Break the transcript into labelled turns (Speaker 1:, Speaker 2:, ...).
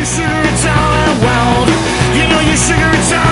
Speaker 1: sugar, it's all I want. You know you sugar, it's all